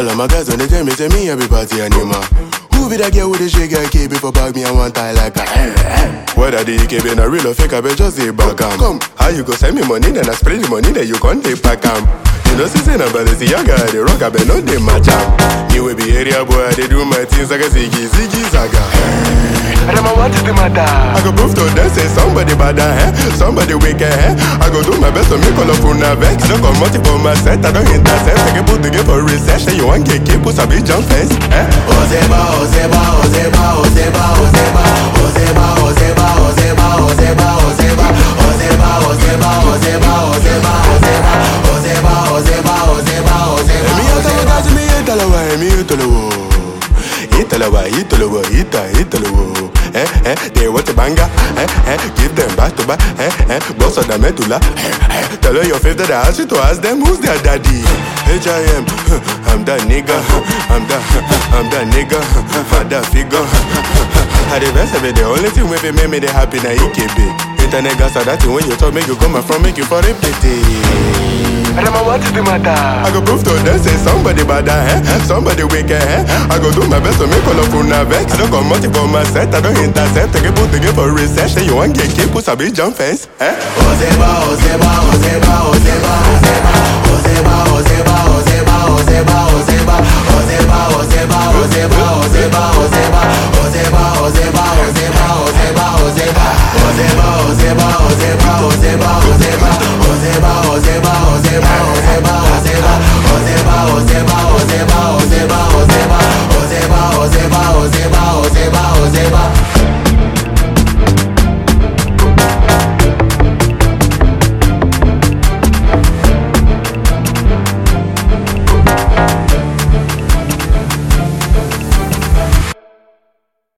of my guys when they tell me every party animal. Who be that girl with the shake and keep before bag me and one tie like a whether the EKB in a real or fake, I bet just say back come. How you go send me money, then I spread the money, then you can't take back You know, since I'm about to see young guy, the rock, I bet not they match up. You will be area boy, they do my things like a ziggy saga. I don't know what is the matter. I go prove to them, say somebody bad, somebody wicked, I go do my best to make all of una vex. I don't come out for my set, I don't intercept. I can put together for research, and you want get keep, put a big jump fence. Ozeba, Ozeba, Ozeba, Ozeba, Ozeba, Ozeba, Ozeba, Ozeba, Ozeba, Ozeba, Ozeba, Ozeba, Ozeba, Ozeba, Ozeba, Ozeba, Ozeba, Ozeba, Ozeba. Me atalawa, me atalawa, me atalawa. Italawa. They want a banger, give them back to back, boss of the medulla. Tell her your favorite, I ask you to ask them who's their daddy. H.I.M. I'm that nigga, I'm that nigga, I'm that figure. At the best of it, the only thing with it make me happy na EKB. Internet gas are that thing when you talk, make you come from, make you for a pity. I don't know what is the matter. I go prove to them, say somebody bad, somebody wicked, I go do my best to make all of una vex. I don't come out for my set, I don't intercept. I get put together for research, then you want get keep, put a big jump fence. Ozeba, Ozeba, Ozeba, Ozeba, Ozeba, Ozeba, Ozeba, Ozeba, Ozeba, Ozeba.